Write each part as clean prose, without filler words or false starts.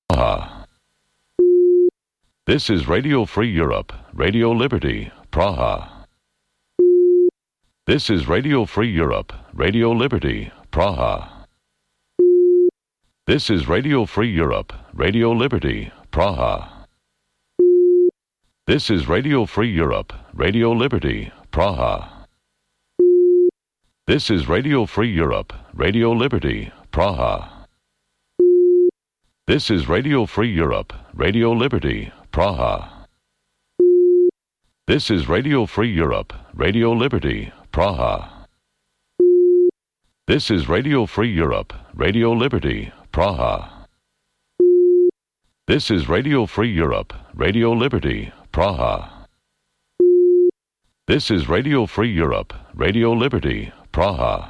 Praha. This is Radio Free Europe, Radio Liberty, Praha. This is Radio Free Europe, Radio Liberty, Praha. This is Radio Free Europe, Radio Liberty, Praha. This is Radio Free Europe, Radio Liberty, Praha. This is Radio Free Europe, Radio Liberty, Praha. This is Radio Free Europe, Radio Liberty, Praha. This is Radio Free Europe, Radio Liberty, Praha. This is Radio Free Europe, Radio Liberty, Praha. This is Radio Free Europe, Radio Liberty, Praha. This is Radio Free Europe, Radio Liberty, Praha.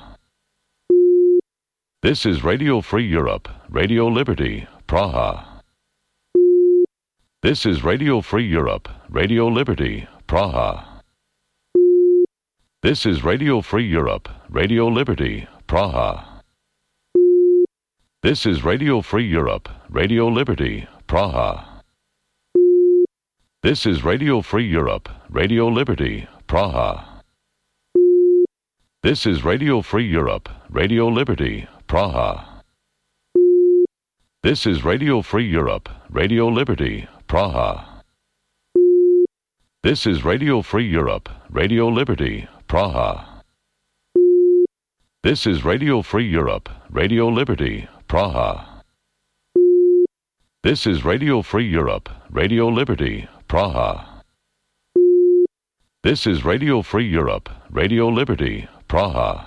This is Radio Free Europe, Radio Liberty, Praha. This is Radio Free Europe, Radio Liberty, Praha. This is Radio Free Europe, Radio Liberty, Praha. This is Radio Free Europe, Radio Liberty, Praha. This is Radio Free Europe, Radio Liberty, Praha. This is Radio Free Europe, Radio Liberty, Praha. This is Radio Free Europe, Radio Liberty, Praha. This is Radio Free Europe, Radio Liberty, Praha. This is Radio Free Europe, Radio Liberty, Praha. This is Radio Free Europe, Radio Liberty, Praha. This is Radio Free Europe, Radio Liberty, Praha.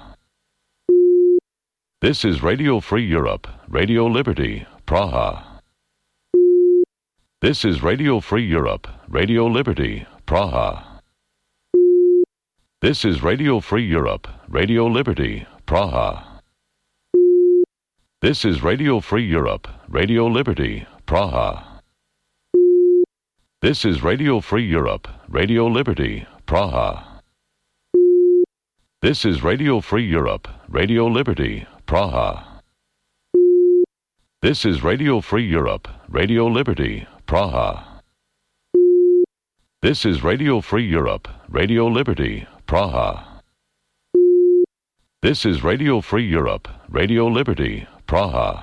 This is Radio Free Europe, Radio Liberty, Praha. This is Radio Free Europe, Radio Liberty, Praha. This is Radio Free Europe, Radio Liberty, Praha. This is Radio Free Europe, Radio Liberty, Praha. This is Radio Free Europe, Radio Liberty, Praha. This is Radio Free Europe, Radio Liberty, Praha. This is Radio Free Europe, Radio Liberty, Praha. This is Radio Free Europe, Radio Liberty, Praha. This is Radio Free Europe, Radio Liberty, Praha.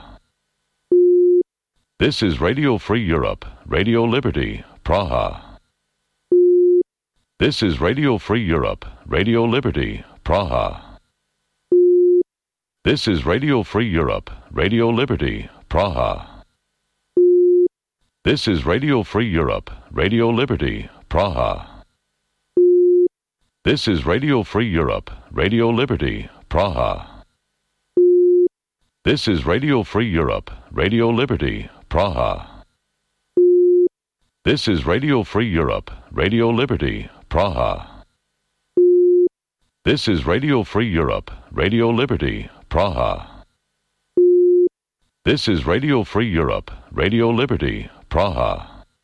This is Radio Free Europe, Radio Liberty, Praha. This is Radio Free Europe, Radio Liberty, Praha. This is Radio Free Europe, Radio Liberty, Praha. This is Radio Free Europe, Radio Liberty, Praha. This is Radio Free Europe, Radio Liberty, Praha. This is Radio Free Europe, Radio Liberty, Praha. This is Radio Free Europe, Radio Liberty, Praha. This is Radio Free Europe, Radio Liberty, Praha. This is Radio Free Europe, Radio Liberty, Praha.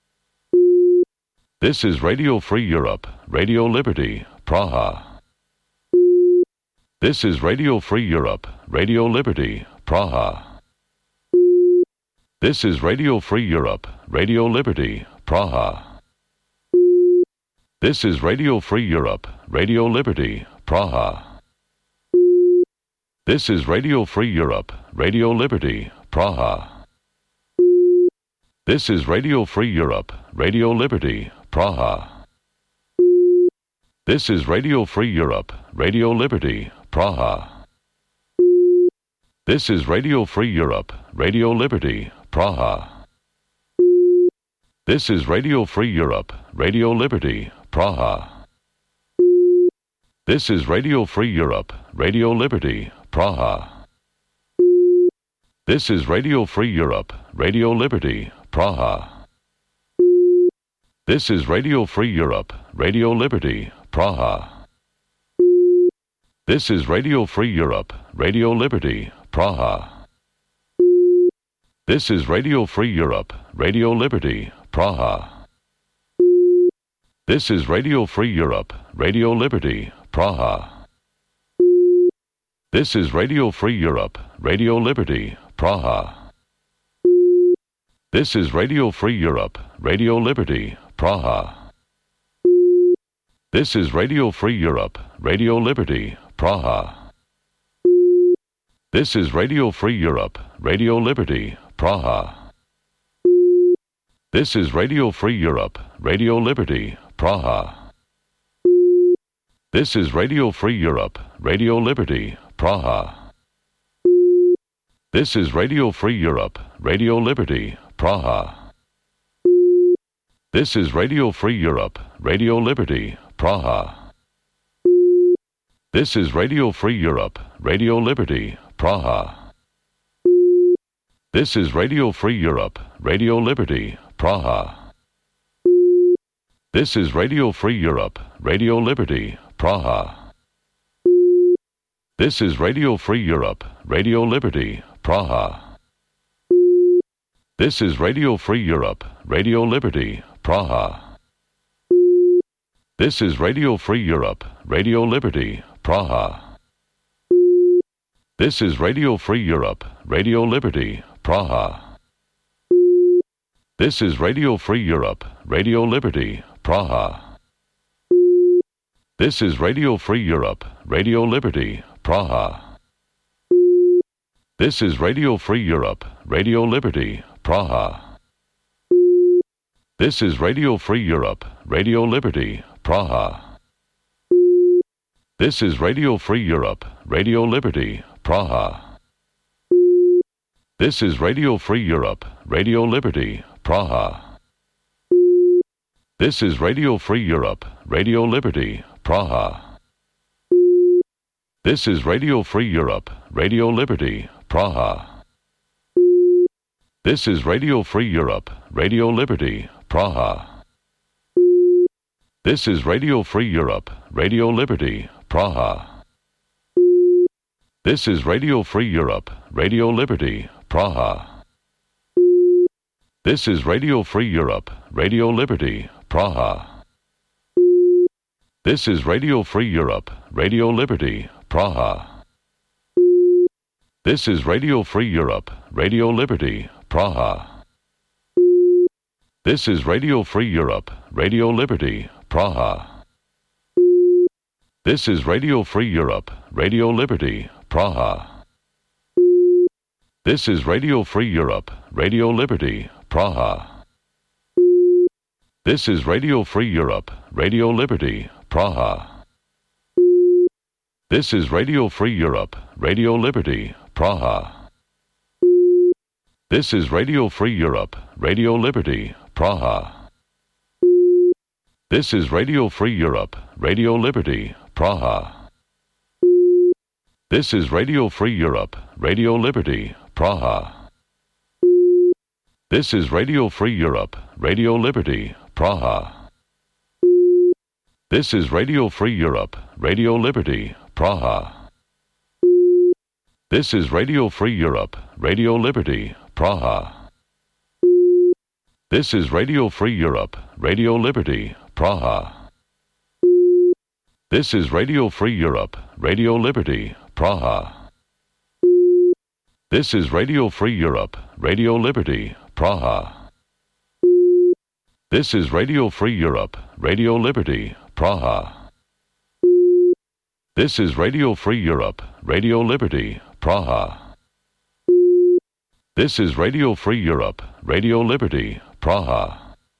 This is Radio Free Europe, Radio Liberty, Praha. This is Radio Free Europe, Radio Liberty, Praha. This is Radio Free Europe, Radio Liberty, Praha. This is Radio Free Europe, Radio Liberty, Praha. This is Radio Free Europe, Radio Liberty, Praha. This is Radio Free Europe, Radio Liberty, Praha. This is Radio Free Europe, Radio Liberty, Praha. This is Radio Free Europe, Radio Liberty, Praha. This is Radio Free Europe, Radio Liberty, Praha. This is Radio Free Europe, Radio Liberty, Praha. This is Radio Free Europe, Radio Liberty, Praha. This is Radio Free Europe, Radio Liberty, Praha. This is Radio Free Europe, Radio Liberty, Praha. This is Radio Free Europe, Radio Liberty, Praha. This is Radio Free Europe, Radio Liberty, Praha. This is Radio Free Europe, Radio Liberty, Praha. This is Radio Free Europe, Radio Liberty, Praha. This is Radio Free Europe, Radio Liberty, Praha. This is Radio Free Europe, Radio Liberty, Praha. This is Radio Free Europe, Radio Liberty, Praha. This is Radio Free Europe, Radio Liberty, Praha. This is Radio Free Europe, Radio Liberty, Praha. This is Radio Free Europe, Radio Liberty, Praha. This is Radio Free Europe, Radio Liberty, Praha. This is Radio Free Europe, Radio Liberty, Praha. This is Radio Free Europe, Radio Liberty, Praha. This is Radio Free Europe, Radio Liberty, Praha. This is Radio Free Europe, Radio Liberty, Praha. This is Radio Free Europe, Radio Liberty, Praha. This is Radio Free Europe, Radio Liberty, Praha. This is Radio Free Europe, Radio Liberty, Praha. This is Radio Free Europe, Radio Liberty, Praha. This is Radio Free Europe, Radio Liberty, Praha. This is Radio Free Europe, Radio Liberty, Praha. This is Radio Free Europe, Radio Liberty, Praha. This is Radio Free Europe, Radio Liberty, Praha. This is Radio Free Europe, Radio Liberty, Praha. This is Radio Free Europe, Radio Liberty, Praha. This is Radio Free Europe, Radio Liberty, Praha. This is Radio Free Europe, Radio Liberty, Praha. This is Radio Free Europe, Radio Liberty, Praha. This is Radio Free Europe, Radio Liberty, Praha. This is Radio Free Europe, Radio Liberty, Praha. This is Radio Free Europe, Radio Liberty, Praha. This is Radio Free Europe, Radio Liberty, Praha. This is Radio Free Europe, Radio Liberty, Praha. This is Radio Free Europe, Radio Liberty, Praha. This is Radio Free Europe, Radio Liberty, Praha. This is Radio Free Europe, Radio Liberty, Praha. This is Radio Free Europe, Radio Liberty, Praha. This is Radio Free Europe, Radio Liberty, Praha. This is Radio Free Europe, Radio Liberty, Praha. This is Radio Free Europe, Radio Liberty, Praha. This is Radio Free Europe, Radio Liberty, Praha. This is Radio Free Europe, Radio Liberty, Praha. This is Radio Free Europe, Radio Liberty, Praha. This is Radio Free Europe, Radio Liberty, Praha. This is Radio Free Europe, Radio Liberty, Praha. This is Radio Free Europe, Radio Liberty, Praha. This is Radio Free Europe, Radio Liberty, Praha. This is Radio Free Europe, Radio Liberty, Praha.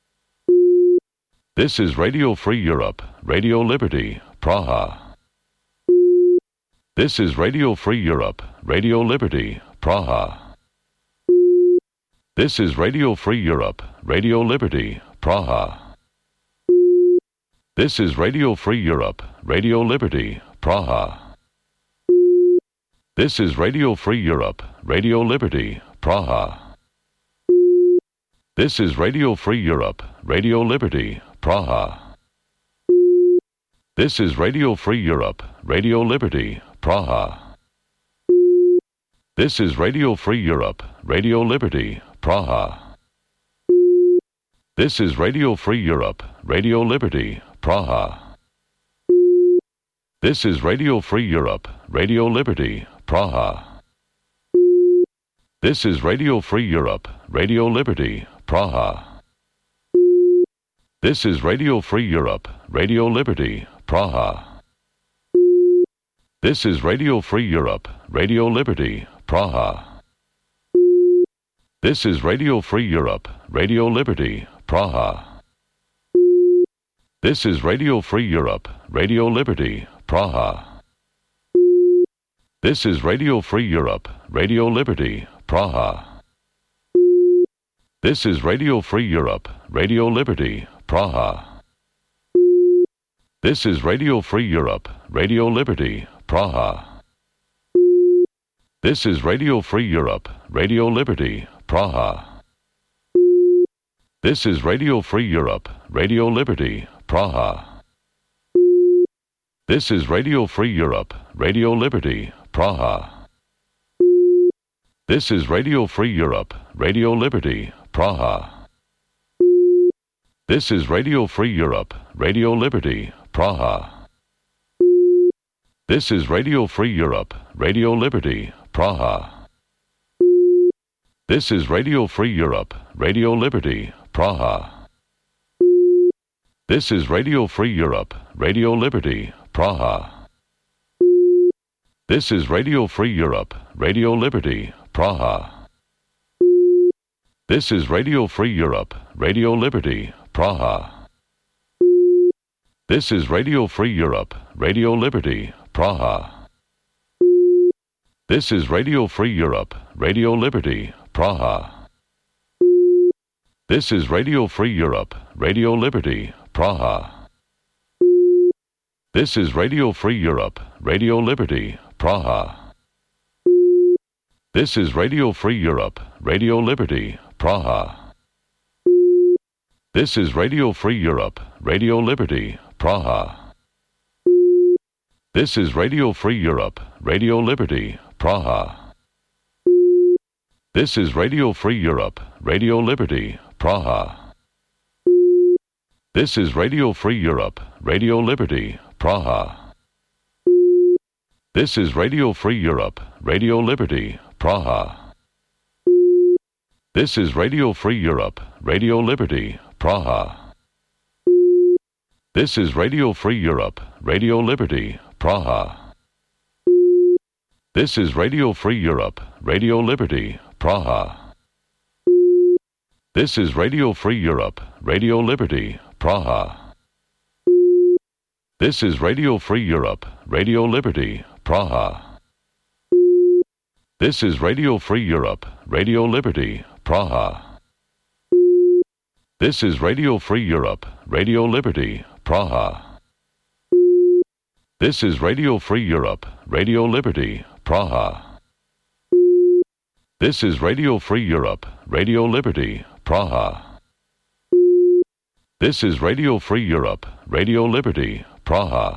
This is Radio Free Europe, Radio Liberty, Praha. This is Radio Free Europe, Radio Liberty, Praha. This is Radio Free Europe, Radio Liberty, Praha. This is Radio Free Europe, Radio Liberty, Praha. This is Radio Free Europe, Radio Liberty, Praha. This is Radio Free Europe, Radio Liberty, Praha. This is Radio Free Europe, Radio Liberty, Praha. This is Radio Free Europe, Radio Liberty, Praha. This is Radio Free Europe, Radio Liberty, Praha. This is Radio Free Europe, Radio Liberty, Praha. This is Radio Free Europe, Radio Liberty, Praha. This is Radio Free Europe, Radio Liberty, Praha. This is Radio Free Europe, Radio Liberty, Praha. This is Radio Free Europe, Radio Liberty, Praha. This is Radio Free Europe, Radio Liberty, Praha. This is Radio Free Europe, Radio Liberty, Praha. This is Radio Free Europe, Radio Liberty, Praha. This is Radio Free Europe, Radio Liberty, Praha. This is Radio Free Europe, Radio Liberty, Praha. This is Radio Free Europe, Radio Liberty, Praha. This is Radio Free Europe, Radio Liberty, Praha. This is Radio Free Europe, Radio Liberty, Praha. This is Radio Free Europe, Radio Liberty, Praha. This is Radio Free Europe, Radio Liberty, Praha. This is Radio Free Europe, Radio Liberty, Praha. This is Radio Free Europe, Radio Liberty, Praha. This is Radio Free Europe, Radio Liberty, Praha. This is Radio Free Europe, Radio Liberty, Praha. This is Radio Free Europe, Radio Liberty, Praha. This is Radio Free Europe, Radio Liberty, Praha. This is Radio Free Europe, Radio Liberty, Praha. This is Radio Free Europe, Radio Liberty, Praha. This is Radio Free Europe, Radio Liberty, Praha. This is Radio Free Europe, Radio Liberty, Praha. This is Radio Free Europe, Radio Liberty, Praha. This is Radio Free Europe, Radio Liberty, Praha. This is Radio Free Europe, Radio Liberty, Praha. This is Radio Free Europe, Radio Liberty, Praha. This is Radio Free Europe, Radio Liberty, Praha. This is Radio Free Europe, Radio Liberty, Praha. This is Radio Free Europe, Radio Liberty, Praha. This is Radio Free Europe, Radio Liberty, Praha. This is Radio Free Europe, Radio Liberty, Praha. This is Radio Free Europe, Radio Liberty, Praha. This is Radio Free Europe, Radio Liberty, Praha. This is Radio Free Europe, Radio Liberty, Praha. This is Radio Free Europe, Radio Liberty, Praha. This is Radio Free Europe, Radio Liberty, Praha.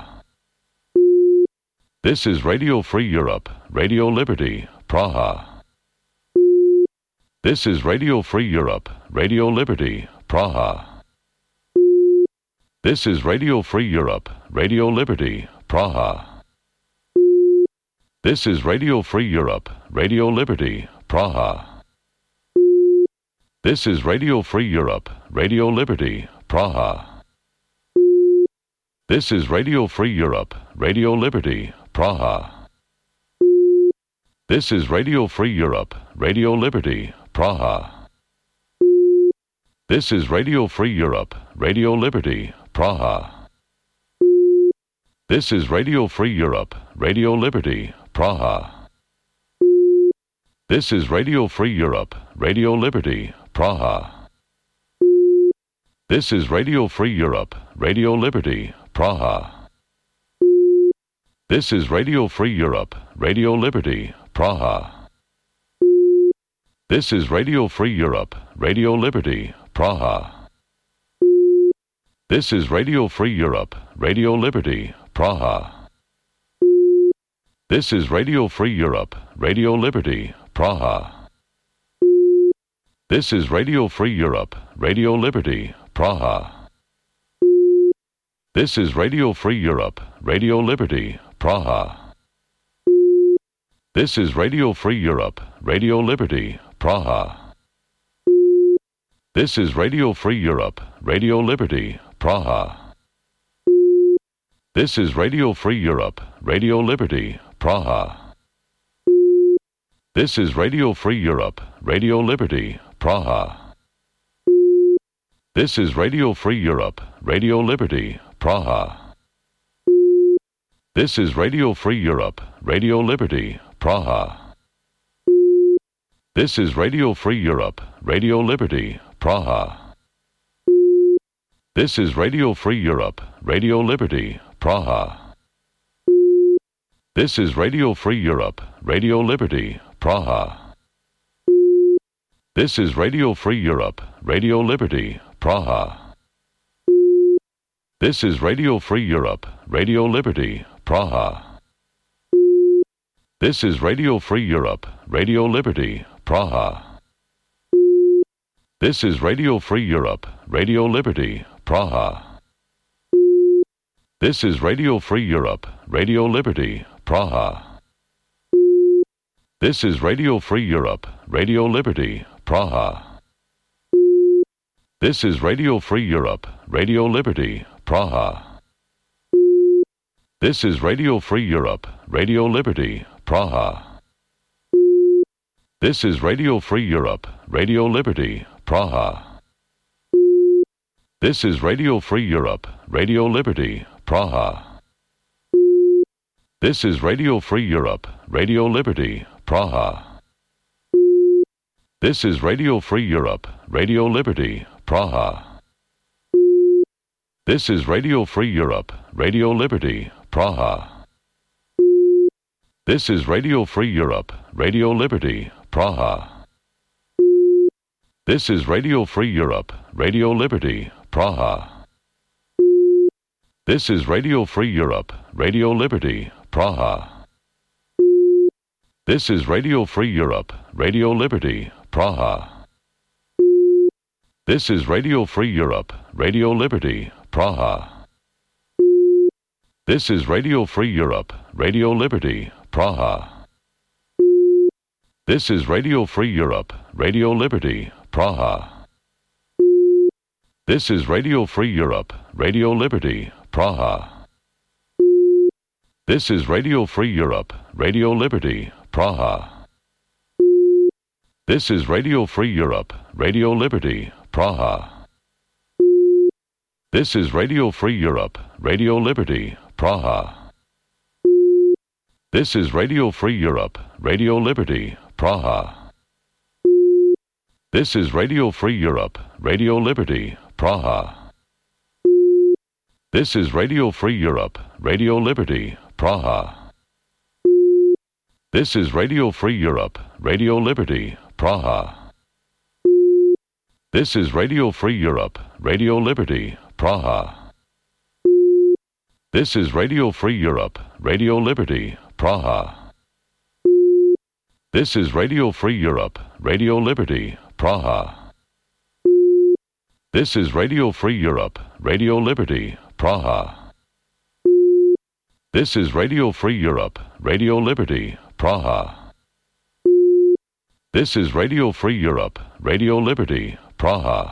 This is Radio Free Europe, Radio Liberty, Praha. This is Radio Free Europe, Radio Liberty, Praha. This is Radio Free Europe, Radio Liberty, Praha. This is Radio Free Europe, Radio Liberty, Praha. This is Radio Free Europe, Radio Liberty, Praha. This is Radio Free Europe, Radio Liberty, Praha. This is Radio Free Europe, Radio Liberty, Praha. This is Radio Free Europe, Radio Liberty, Praha. This is Radio Free Europe, Radio Liberty, Praha. This is Radio Free Europe, Radio Liberty, Praha. This is Radio Free Europe, Radio Liberty, Praha. This is Radio Free Europe, Radio Liberty, Praha. This is Radio Free Europe, Radio Liberty, Praha. This is Radio Free Europe, Radio Liberty, Praha. This is Radio Free Europe, Radio Liberty, Praha. This is Radio Free Europe, Radio Liberty, Praha. This is Radio Free Europe, Radio Liberty, Praha. This is Radio Free Europe, Radio Liberty, Praha. This is Radio Free Europe, Radio Liberty, Praha. This is Radio Free Europe, Radio Liberty, Praha. This is Radio Free Europe, Radio Liberty, Praha. This is Radio Free Europe, Radio Liberty, Praha. This is Radio Free Europe, Radio Liberty, Praha. This is Radio Free Europe, Radio Liberty, Praha. This is Radio Free Europe, Radio Liberty, Praha. This is Radio Free Europe, Radio Liberty, Praha. This is Radio Free Europe, Radio Liberty, Praha. This is Radio Free Europe, Radio Liberty, Praha. This is Radio Free Europe, Radio Liberty, Praha. This is Radio Free Europe, Radio Liberty, Praha. This is Radio Free Europe, Radio Liberty, Praha. This is Radio Free Europe, Radio Liberty, Praha. This is Radio Free Europe, Radio Liberty, Praha. This is Radio Free Europe, Radio Liberty, Praha. This is Radio Free Europe, Radio Liberty, Praha. This is Radio Free Europe, Radio Liberty, Praha. This is Radio Free Europe, Radio Liberty, Praha. This is Radio Free Europe, Radio Liberty, Praha. This is Radio Free Europe, Radio Liberty, Praha. This is Radio Free Europe, Radio Liberty, Praha. This is Radio Free Europe, Radio Liberty, Praha. This is Radio Free Europe, Radio Liberty, Praha. This is Radio Free Europe, Radio Liberty, Praha. This is Radio Free Europe, Radio Liberty, Praha. This is Radio Free Europe, Radio Liberty, Praha. This is Radio Free Europe, Radio Liberty, Praha. This is Radio Free Europe, Radio Liberty, Praha. This is Radio Free Europe, Radio Liberty, Praha. This is Radio Free Europe, Radio Liberty, Praha. This is Radio Free Europe, Radio Liberty, Praha. This is Radio Free Europe, Radio Liberty, Praha. This is Radio Free Europe, Radio Liberty, Praha. This is Radio Free Europe, Radio Liberty, Praha. This is Radio Free Europe, Radio Liberty, Praha. This is Radio Free Europe, Radio Liberty, Praha. This is Radio Free Europe, Radio Liberty, Praha. This is Radio Free Europe, Radio Liberty, Praha. This is Radio Free Europe, Radio Liberty, Praha. This is Radio Free Europe, Radio Liberty, Praha. This is Radio Free Europe, Radio Liberty, Praha.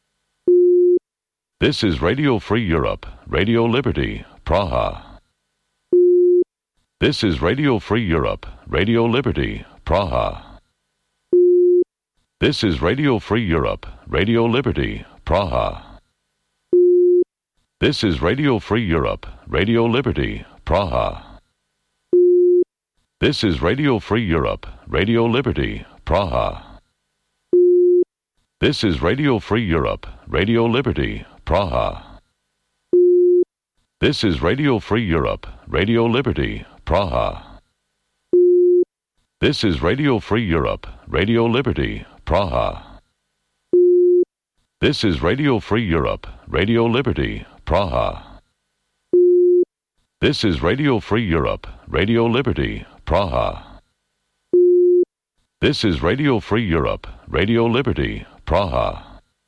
This is Radio Free Europe, Radio Liberty, Praha. This is Radio Free Europe, Radio Liberty, Praha. This is Radio Free Europe, Radio Liberty, Praha. This is Radio Free Europe, Radio Liberty, Praha. This is Radio Free Europe, Radio Liberty, Praha. This is Radio Free Europe, Radio Liberty, Praha. This is Radio Free Europe, Radio Liberty, Praha. This is Radio Free Europe, Radio Liberty, Praha. This is Radio Free Europe, Radio Liberty, Praha. This is Radio Free Europe, Radio Liberty, Praha. This is Radio Free Europe, Radio Liberty, Praha.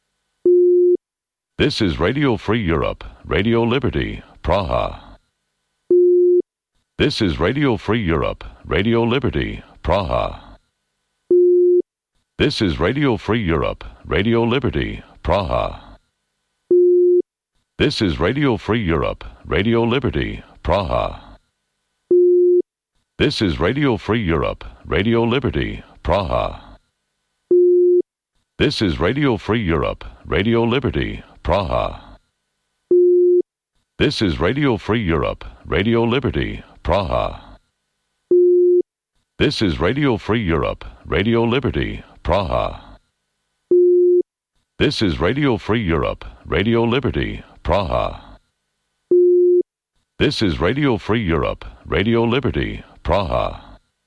This is Radio Free Europe, Radio Liberty, Praha. This is Radio Free Europe, Radio Liberty, Praha. This is Radio Free Europe, Radio Liberty, Praha. This is Radio Free Europe, Radio Liberty, Praha. This is Radio Free Europe, Radio Liberty, Praha. This is Radio Free Europe, Radio Liberty, Praha. This is Radio Free Europe, Radio Liberty, Praha. This is Radio Free Europe, Radio Liberty, Praha. This is Radio Free Europe, Radio Liberty, Praha. This is Radio Free Europe, Radio Liberty, Praha.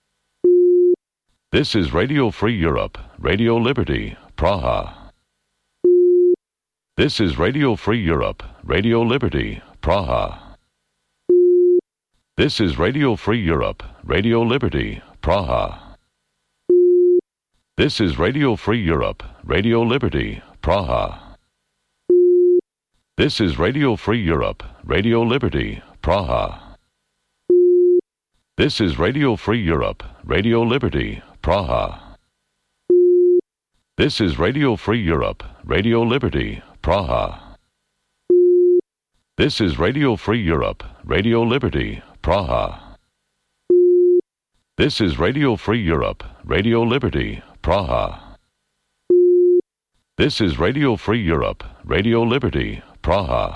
This is Radio Free Europe, Radio Liberty, Praha. This is Radio Free Europe, Radio Liberty, Praha. This is Radio Free Europe, Radio Liberty, Praha. This is Radio Free Europe, Radio Liberty, Praha. This is Radio Free Europe, Radio Liberty, Praha. This is Radio Free Europe, Radio Liberty, Praha. This is Radio Free Europe, Radio Liberty, Praha. This is Radio Free Europe, Radio Liberty, Praha. This is Radio Free Europe, Radio Liberty, Praha. This is Radio Free Europe, Radio Liberty, Praha.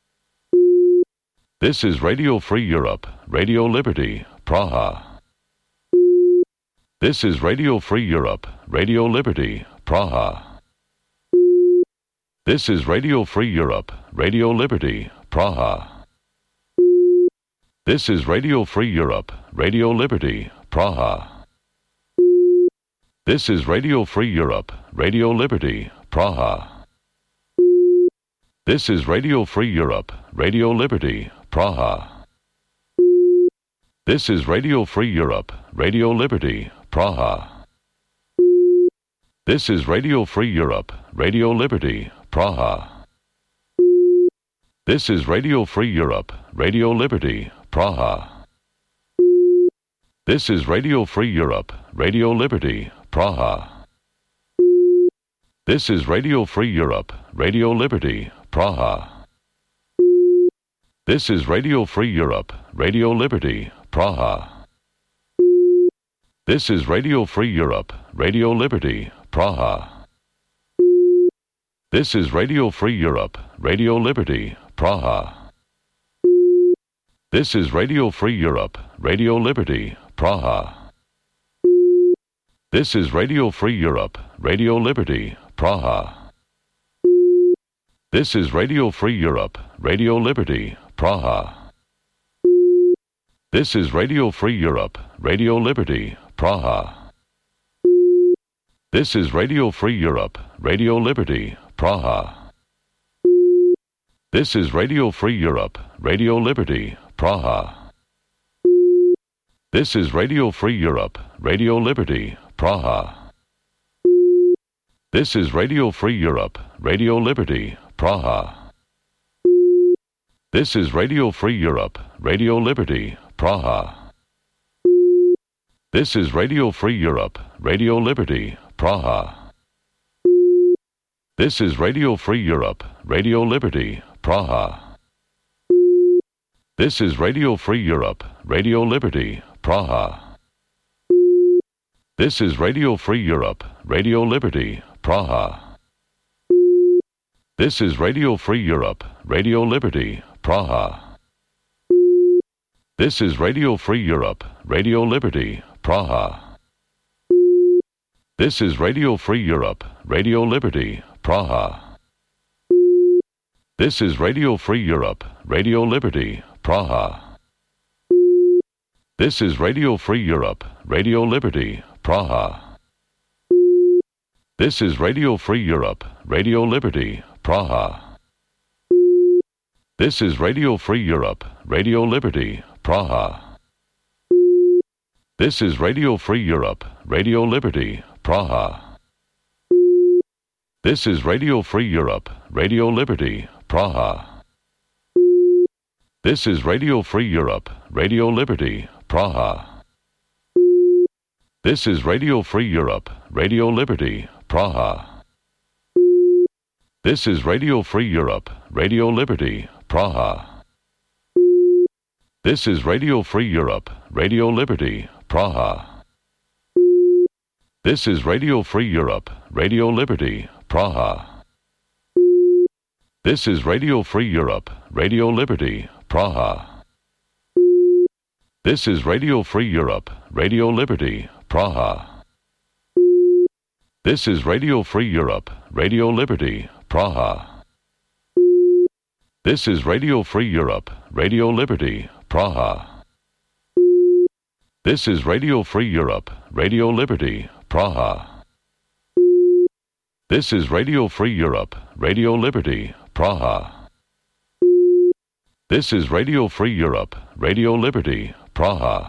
This is Radio Free Europe, Radio Liberty, Praha. This is Radio Free Europe, Radio Liberty, Praha. This is Radio Free Europe, Radio Liberty, Praha. This is Radio Free Europe, Radio Liberty, Praha. This is Radio Free Europe, Radio Liberty, Praha. This is Radio Free Europe, Radio Liberty, Praha. This is Radio Free Europe, Radio Liberty, Praha. This is Radio Free Europe, Radio Liberty, Praha. This is Radio Free Europe, Radio Liberty, Praha. This is Radio Free Europe, Radio Liberty, Praha. This is Radio Free Europe, Radio Liberty, Praha. This is Radio Free Europe, Radio Liberty, Praha. This is Radio Free Europe, Radio Liberty, Praha. This is Radio Free Europe, Radio Liberty, Praha. This is Radio Free Europe, Radio Liberty, Praha. This is Radio Free Europe, Radio Liberty, Praha. This is Radio Free Europe, Radio Liberty, Praha. This is Radio Free Europe, Radio Liberty, Praha. This is Radio Free Europe, Radio Liberty, Praha. This is Radio Free Europe, Radio Liberty, Praha. This is Radio Free Europe, Radio Liberty, Praha. This is Radio Free Europe, Radio Liberty, Praha. This is Radio Free Europe, Radio Liberty, Praha. This is Radio Free Europe, Radio Liberty, Praha. This is Radio Free Europe, Radio Liberty, Praha. This is Radio Free Europe, Radio Liberty, Praha. This is Radio Free Europe, Radio Liberty, Praha. This is Radio Free Europe, Radio Liberty, Praha. This is Radio Free Europe, Radio Liberty, Praha. This is Radio Free Europe, Radio Liberty, Praha. This is Radio Free Europe, Radio Liberty, Praha. This is Radio Free Europe, Radio Liberty, Praha. This is Radio Free Europe, Radio Liberty, Praha. This is Radio Free Europe, Radio Liberty, Praha. This is Radio Free Europe, Radio Liberty, Praha. This is Radio Free Europe, Radio Liberty, Praha. This is Radio Free Europe, Radio Liberty, Praha. This is Radio Free Europe, Radio Liberty, Praha. This is Radio Free Europe, Radio Liberty, Praha. This is Radio Free Europe, Radio Liberty, Praha. This is Radio Free Europe, Radio Liberty, Praha. This is Radio Free Europe, Radio Liberty, Praha. This is Radio Free Europe, Radio Liberty, Praha. This is Radio Free Europe, Radio Liberty, Praha. This is Radio Free Europe, Radio Liberty, Praha. This is Radio Free Europe, Radio Liberty, Praha. This is Radio Free Europe, Radio Liberty, Praha. This is Radio Free Europe, Radio Liberty, Praha.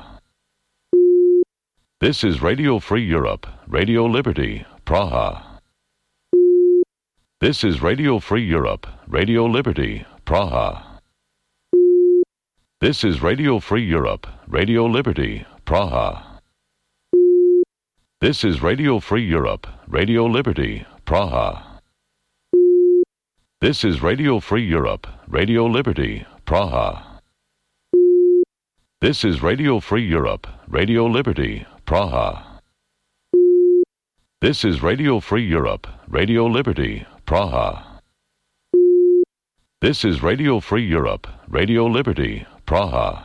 This is Radio Free Europe, Radio Liberty, Praha. This is Radio Free Europe, Radio Liberty, Praha. This is Radio Free Europe, Radio Liberty, Praha. This is Radio Free Europe, Radio Liberty, Praha. This is Radio Free Europe, Radio Liberty, Praha. This is Radio Free Europe, Radio Liberty, Praha. This is Radio Free Europe, Radio Liberty, Praha. This is Radio Free Europe, Radio Liberty, Praha.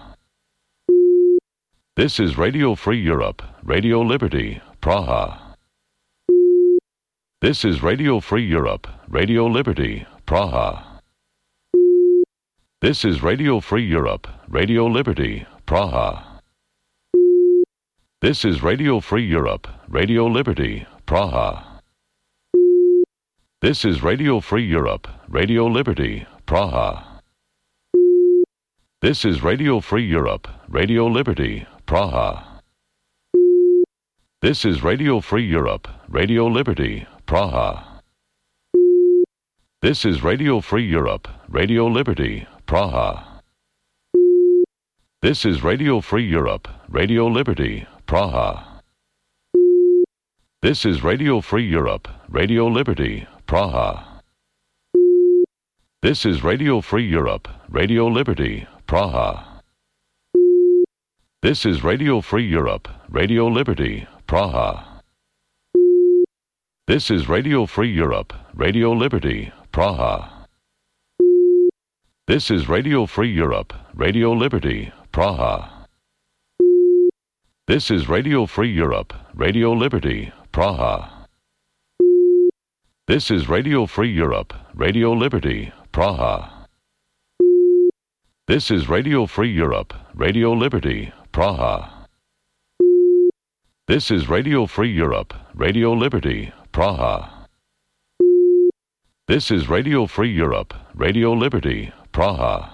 This is Radio Free Europe, Radio Liberty, Praha. This is Radio Free Europe, Radio Liberty, Praha. This is Radio Free Europe, Radio Liberty, Praha. This is Radio Free Europe, Radio Liberty, Praha. This is Radio Free Europe, Radio Liberty, Praha. This is Radio Free Europe, Radio Liberty, Praha. This is Radio Free Europe, Radio Liberty, Praha. This is Radio Free Europe, Radio Liberty, Praha. This is Radio Free Europe, Radio Liberty, Praha. This is Radio Free Europe, Radio Liberty, Praha. This is Radio Free Europe, Radio Liberty, Praha. This is Radio Free Europe, Radio Liberty, Praha. This is Radio Free Europe, Radio Liberty, Praha. This is Radio Free Europe, Radio Liberty, Praha. This is Radio Free Europe, Radio Liberty, Praha. This is Radio Free Europe, Radio Liberty, Praha. This is Radio Free Europe, Radio Liberty, Praha. This is Radio Free Europe, Radio Liberty, Praha. This is Radio Free Europe, Radio Liberty, Praha.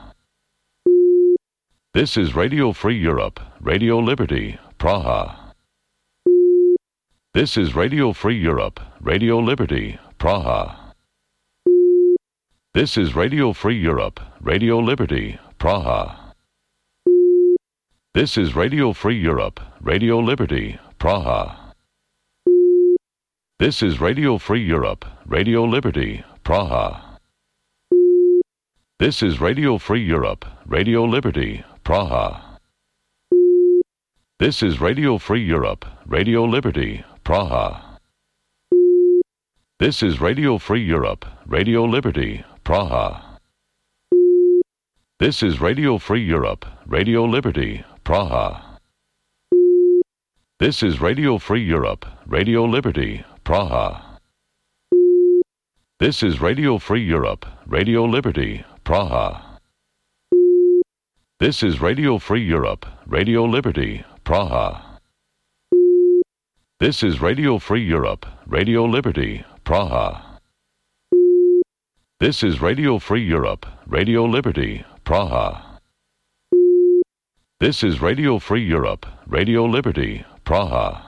This is Radio Free Europe, Radio Liberty, Praha. This is Radio Free Europe, Radio Liberty, Praha. This is Radio Free Europe, Radio Liberty, Praha. This is Radio Free Europe, Radio Liberty, Praha. This is Radio Free Europe, Radio Liberty, Praha. This is Radio Free Europe, Radio Liberty, Praha. This is Radio Free Europe, Radio Liberty, Praha. This is Radio Free Europe, Radio Liberty, Praha. This is Radio Free Europe, Radio Liberty, Praha. This is Radio Free Europe, Radio Liberty, Praha. This is Radio Free Europe, Radio Liberty, Praha. This is Radio Free Europe, Radio Liberty, Praha. This is Radio Free Europe, Radio Liberty, Praha. This is Radio Free Europe, Radio Liberty, Praha. This is Radio Free Europe, Radio Liberty, Praha.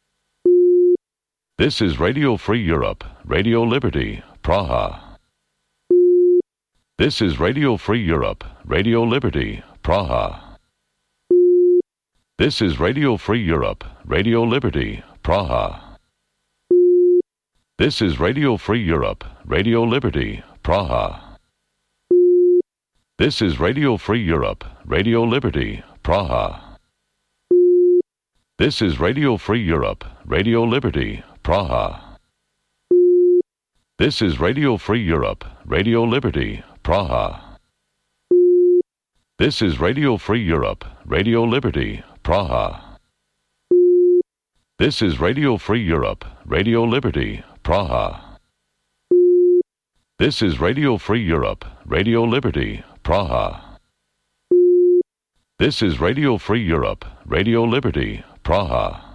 This is Radio Free Europe, Radio Liberty, Praha. This is Radio Free Europe, Radio Liberty, Praha. This is Radio Free Europe, Radio Liberty, Praha. This is Radio Free Europe, Radio Liberty, Praha. This is Radio Free Europe, Radio Liberty, Praha. This is Radio Free Europe, Radio Liberty, Praha. This is Radio Free Europe, Radio Liberty, Praha. This is Radio Free Europe, Radio Liberty, Praha. This is Radio Free Europe, Radio Liberty, Praha. This is Radio Free Europe, Radio Liberty, Praha. This is Radio Free Europe, Radio Liberty, Praha.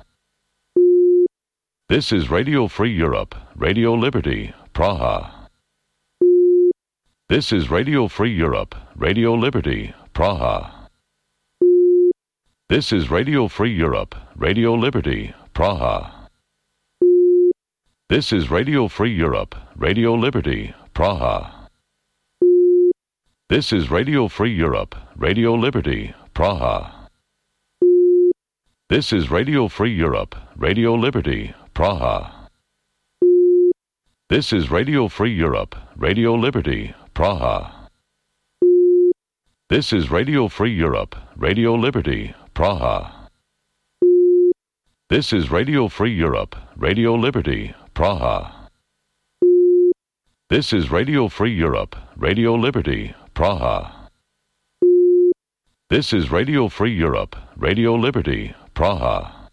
This is Radio Free Europe, Radio Liberty, Praha. This is Radio Free Europe, Radio Liberty, Praha. This is Radio Free Europe, Radio Liberty, Praha. This is Radio Free Europe, Radio Liberty, Praha. This is Radio Free Europe, Radio Liberty, Praha. This is Radio Free Europe, Radio Liberty, Praha. This is Radio Free Europe, Radio Liberty, Praha. This is Radio Free Europe, Radio Liberty, Praha. This is Radio Free Europe, Radio Liberty, Praha. This is Radio Free Europe, Radio Liberty, Praha. This is Radio Free Europe, Radio Liberty, Praha.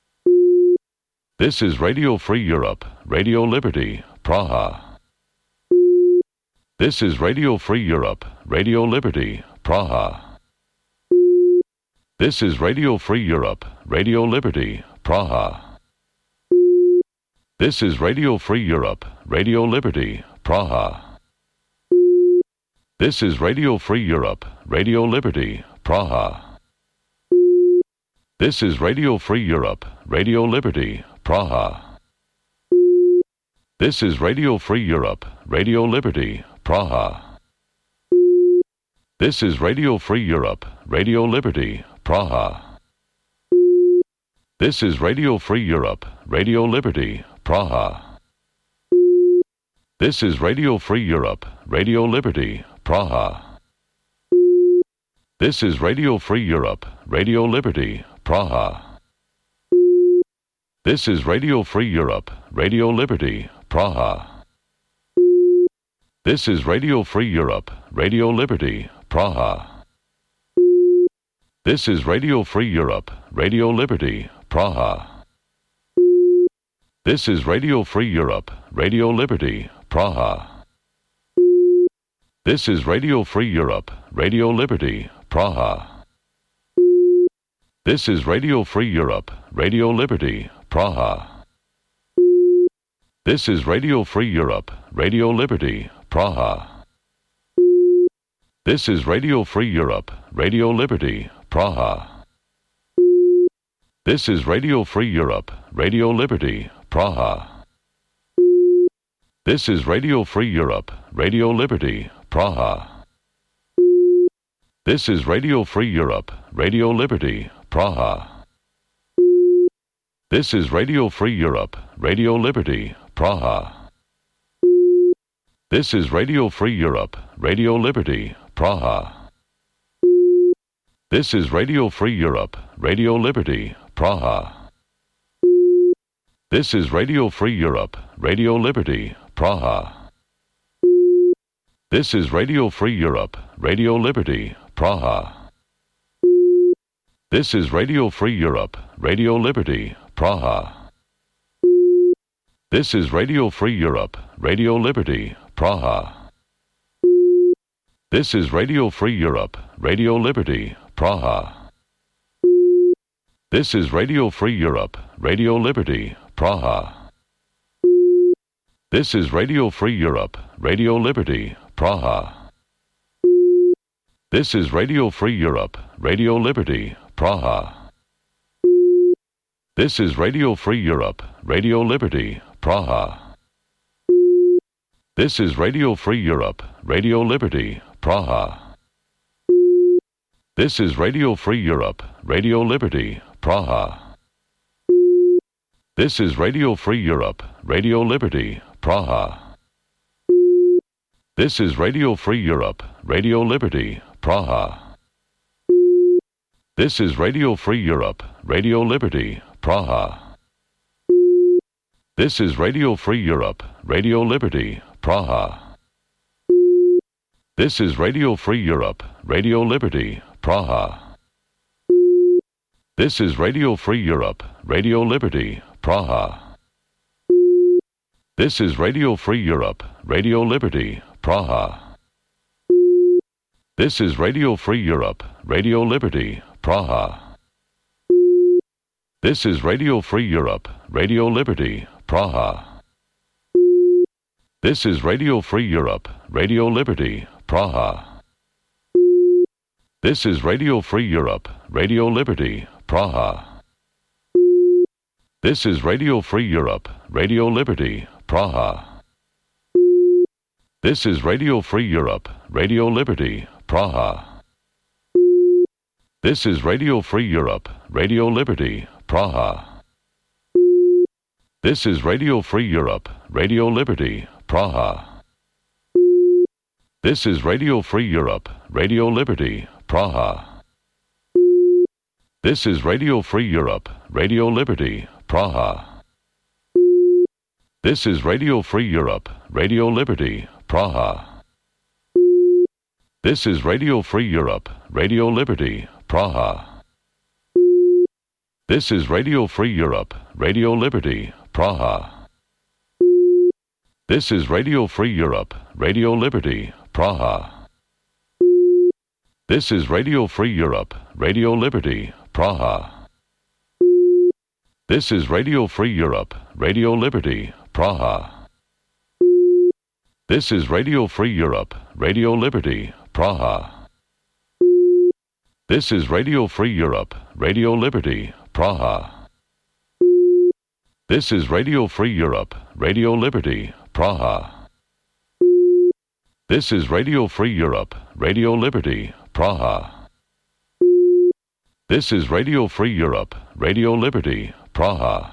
This is Radio Free Europe, Radio Liberty, Praha. This is Radio Free Europe, Radio Liberty, Praha. This is Radio Free Europe, Radio Liberty, Praha. This is Radio Free Europe, Radio Liberty, Praha. This is Radio Free Europe, Radio Liberty, Praha. This is Radio Free Europe, Radio Liberty, Praha. This is Radio Free Europe, Radio Liberty, Praha. This is Radio Free Europe, Radio Liberty, Praha. This is Radio Free Europe, Radio Liberty, Praha. This is Radio Free Europe, Radio Liberty, Praha. This is Radio Free Europe, Radio Liberty, Praha. This is Radio Free Europe, Radio Liberty, Praha. This is Radio Free Europe, Radio Liberty, Praha. This is Radio Free Europe, Radio Liberty, Praha. This is Radio Free Europe, Radio Liberty, Praha. This is Radio Free Europe, Radio Liberty, Praha. This is Radio Free Europe, Radio Liberty, Praha. This is Radio Free Europe, Radio Liberty, Praha. This is Radio Free Europe, Radio Liberty, Praha. This is Radio Free Europe, Radio Liberty, Praha. This is Radio Free Europe, Radio Liberty, Praha. This is Radio Free Europe, Radio Liberty, Praha. This is Radio Free Europe, Radio Liberty, Praha. This is Radio Free Europe, Radio Liberty, Praha. This is Radio Free Europe, Radio Liberty, Praha. This is Radio Free Europe, Radio Liberty, Praha. This is Radio Free Europe, Radio Liberty, Praha. This is Radio Free Europe, Radio Liberty, Praha. This is Radio Free Europe, Radio Liberty, Praha. This is Radio Free Europe, Radio Liberty, Praha. This is Radio Free Europe, Radio Liberty, Praha. This is Radio Free Europe, Radio Liberty, Praha. This is Radio Free Europe, Radio Liberty, Praha. This is Radio Free Europe, Radio Liberty, Praha. This is Radio Free Europe, Radio Liberty, Praha. This is Radio Free Europe, Radio Liberty, Praha. This is Radio Free Europe, Radio Liberty, Praha. This is Radio Free Europe, Radio Liberty, Praha. This is Radio Free Europe, Radio Liberty, Praha. This is Radio Free Europe, Radio Liberty, Praha. This is Radio Free Europe, Radio Liberty, Praha. This is Radio Free Europe, Radio Liberty, Praha. This is Radio Free Europe, Radio Liberty, Praha. This is Radio Free Europe, Radio Liberty, Praha. This is Radio Free Europe, Radio Liberty, Praha. This is Radio Free Europe, Radio Liberty, Praha. This is Radio Free Europe, Radio Liberty, Praha. This is Radio Free Europe, Radio Liberty, Praha. This is Radio Free Europe, Radio Liberty, Praha. This is Radio Free Europe, Radio Liberty, Praha. This is Radio Free Europe, Radio Liberty, Praha. This is Radio Free Europe, Radio Liberty, Praha. This is Radio Free Europe, Radio Liberty, Praha. This is Radio Free Europe, Radio Liberty, Praha. This is Radio Free Europe, Radio Liberty, Praha. This is Radio Free Europe, Radio Liberty, Praha. This is Radio Free Europe, Radio Liberty, Praha. This is Radio Free Europe, Radio Liberty, Praha. This is Radio Free Europe, Radio Liberty, Praha. This is Radio Free Europe, Radio Liberty, Praha. This is Radio Free Europe, Radio Liberty, Praha. This is Radio Free Europe, Radio Liberty, Praha. This is Radio Free Europe, Radio Liberty, Praha. This is Radio Free Europe, Radio Liberty, Praha.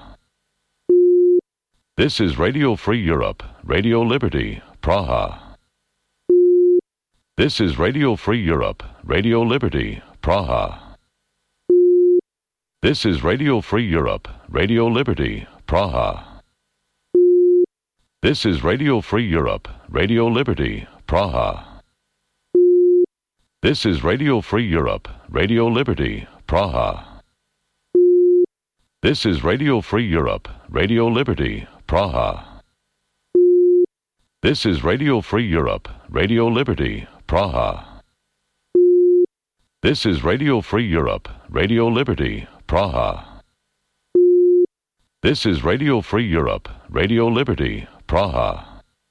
This is Radio Free Europe, Radio Liberty, Praha. This is Radio Free Europe, Radio Liberty, Praha. This is Radio Free Europe, Radio Liberty, Praha. This is Radio Free Europe, Radio Liberty, Praha. This is Radio Free Europe, Radio Liberty, Praha. This is Radio Free Europe, Radio Liberty, Praha. This is Radio Free Europe, Radio Liberty, Praha. This is Radio Free Europe, Radio Liberty, Praha. This is Radio Free Europe, Radio Liberty, Praha.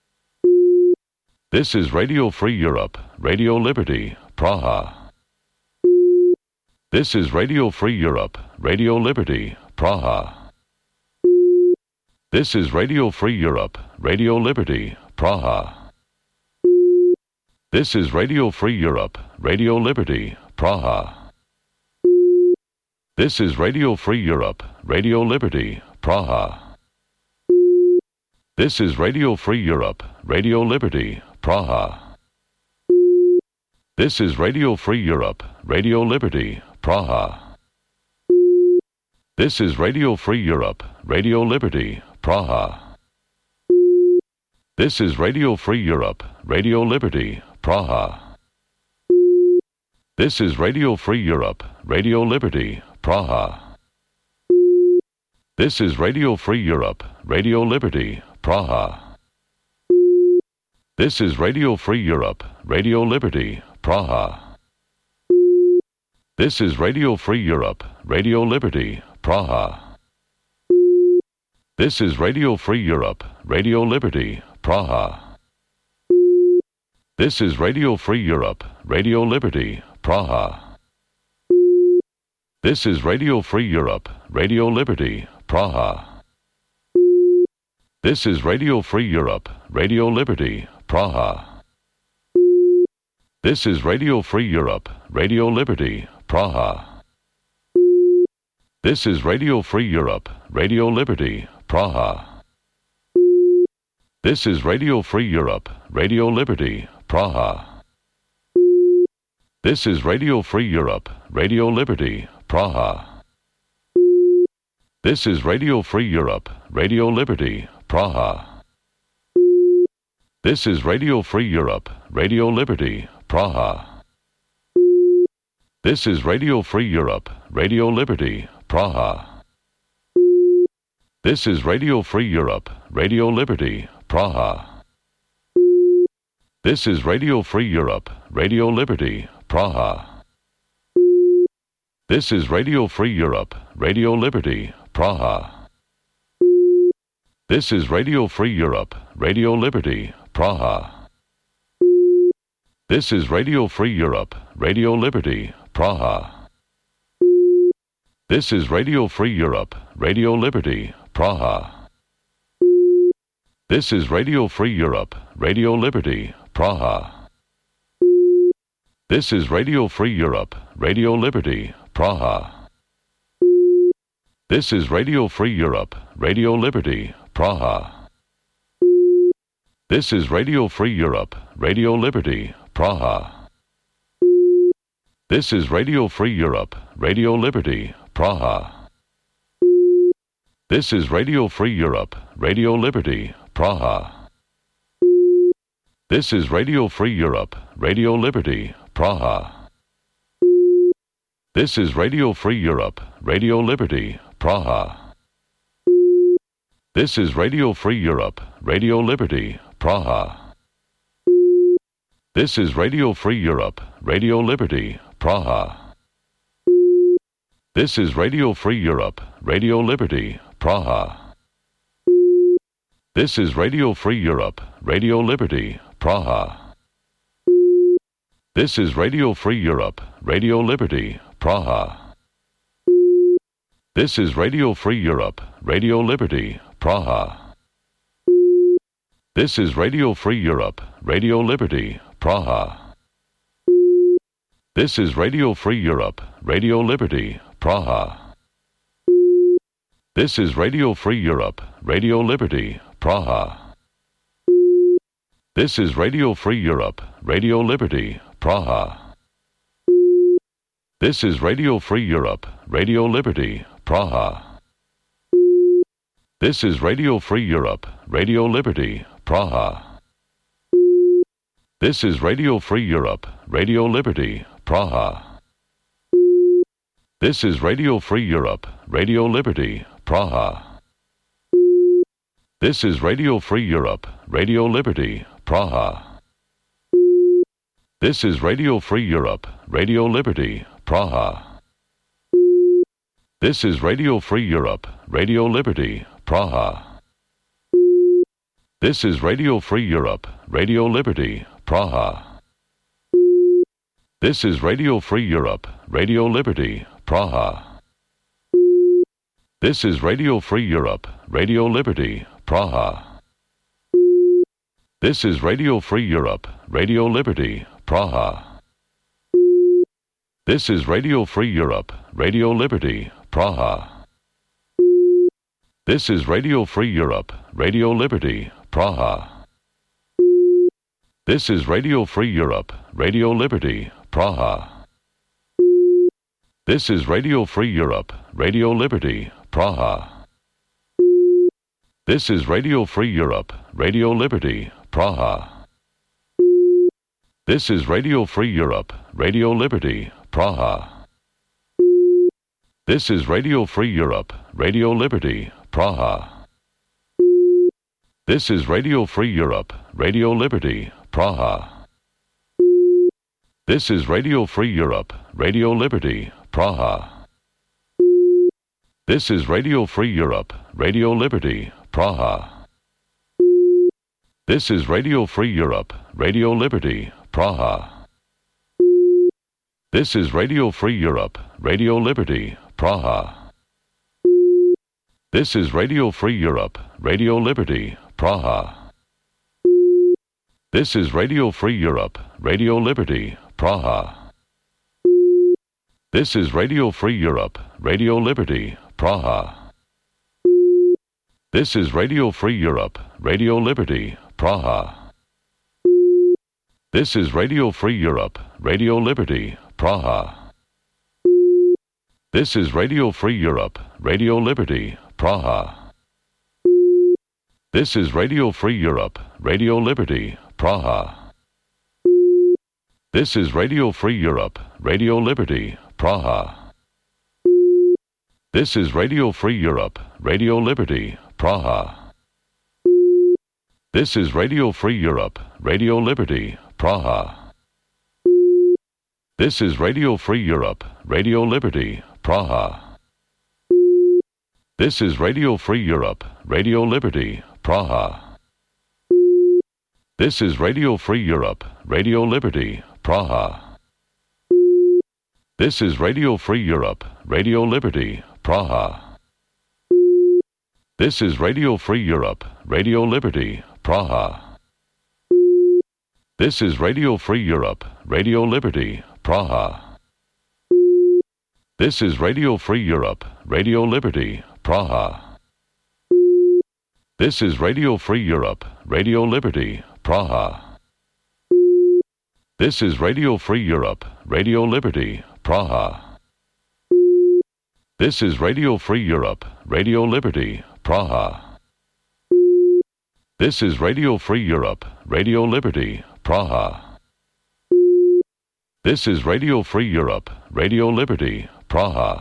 This is Radio Free Europe, Radio Liberty, Praha. This is Radio Free Europe, Radio Liberty, Praha. This is Radio Free Europe, Radio Liberty, Praha. This is Radio Free Europe, Radio Liberty, Praha. This is Radio Free Europe, Radio Liberty, Praha. This is Radio Free Europe, Radio Liberty, Praha. This is Radio Free Europe, Radio Liberty, Praha. This is Radio Free Europe, Radio Liberty, Praha. This is Radio Free Europe, Radio Liberty, Praha. This is Radio Free Europe, Radio Liberty, Praha. This is Radio Free Europe, Radio Liberty, Praha. This is Radio Free Europe, Radio Liberty, Praha. This is Radio Free Europe, Radio Liberty, Praha. This is Radio Free Europe, Radio Liberty, Praha. This is Radio Free Europe, Radio Liberty, Praha. This is Radio Free Europe, Radio Liberty, Praha. This is Radio Free Europe, Radio Liberty, Praha. This is Radio Free Europe, Radio Liberty, Praha. This is Radio Free Europe, Radio Liberty, Praha. This is Radio Free Europe, Radio Liberty, Praha. This is Radio Free Europe, Radio Liberty, Praha. This is Radio Free Europe, Radio Liberty, Praha. This is Radio Free Europe, Radio Liberty, Praha. This is Radio Free Europe, Radio Liberty, Praha. This is Radio Free Europe, Radio Liberty, Praha. This is Radio Free Europe, Radio Liberty, Praha. This is Radio Free Europe, Radio Liberty, Praha. This is Radio Free Europe, Radio Liberty, Praha. This is Radio Free Europe, Radio Liberty, Praha. This is Radio Free Europe, Radio Liberty, Praha. This is Radio Free Europe, Radio Liberty, Praha. This is Radio Free Europe, Radio Liberty, Praha. This is Radio Free Europe, Radio Liberty, Praha. This is Radio Free Europe, Radio Liberty, Praha. This is Radio Free Europe, Radio Liberty, Praha. This is Radio Free Europe, Radio Liberty, Praha. This is Radio Free Europe, Radio Liberty, Praha. This is Radio Free Europe, Radio Liberty, Praha. This is Radio Free Europe, Radio Liberty, Praha. This is Radio Free Europe, Radio Liberty, Praha. This is Radio Free Europe, Radio Liberty, Praha. This is Radio Free Europe, Radio Liberty, Praha. This is Radio Free Europe, Radio Liberty, Praha. This is Radio Free Europe, Radio Liberty, Praha. This is Radio Free Europe, Radio Liberty, Praha. This is Radio Free Europe, Radio Liberty, Praha. This is Radio Free Europe, Radio Liberty, Praha. This is Radio Free Europe, Radio Liberty, Praha. This is Radio Free Europe, Radio Liberty, Praha. This is Radio Free Europe, Radio Liberty, Praha. This is Radio Free Europe, Radio Liberty, Praha. This is Radio Free Europe, Radio Liberty, Praha. This is Radio Free Europe, Radio Liberty, Praha. This is Radio Free Europe, Radio Liberty, Praha. This is Radio Free Europe, Radio Liberty, Praha. This is Radio Free Europe, Radio Liberty, Praha. This is Radio Free Europe, Radio Liberty, Praha. This is Radio Free Europe, Radio Liberty, Praha. This is Radio Free Europe, Radio Liberty, Praha. This is Radio Free Europe, Radio Liberty, Praha. This is Radio Free Europe, Radio Liberty, Praha. This is Radio Free Europe, Radio Liberty, Praha. This is Radio Free Europe, Radio Liberty, Praha. This is Radio Free Europe, Radio Liberty, Praha. This is Radio Free Europe, Radio Liberty, Praha. This is Radio Free Europe, Radio Liberty, Praha. This is Radio Free Europe, Radio Liberty, Praha. This is Radio Free Europe, Radio Liberty, Praha. This is Radio Free Europe, Radio Liberty, Praha. This is Radio Free Europe, Radio Liberty, Praha. This is Radio Free Europe, Radio Liberty, Praha. This is Radio Free Europe, Radio Liberty, Praha. This is Radio Free Europe, Radio Liberty, Praha. This is Radio Free Europe, Radio Liberty, Praha. This is Radio Free Europe, Radio Liberty, Praha. This is Radio Free Europe, Radio Liberty, Praha. This is Radio Free Europe, Radio Liberty, Praha. This is Radio Free Europe, Radio Liberty, Praha. This is Radio Free Europe, Radio Liberty, Praha. This is Radio Free Europe, Radio Liberty, Praha. This is Radio Free Europe, Radio Liberty, Praha. This is Radio Free Europe, Radio Liberty, Praha. This is Radio Free Europe, Radio Liberty, Praha. This is Radio Free Europe, Radio Liberty, Praha. This is Radio Free Europe, Radio Liberty, Praha. This is Radio Free Europe, Radio Liberty, Praha. This is Radio Free Europe, Radio Liberty, Praha. This is Radio Free Europe, Radio Liberty, Praha. This is Radio Free Europe, Radio Liberty, Praha. This is Radio Free Europe, Radio Liberty, Praha. This is Radio Free Europe, Radio Liberty, Praha. This is Radio Free Europe, Radio Liberty, Praha. This is Radio Free Europe, Radio Liberty, Praha.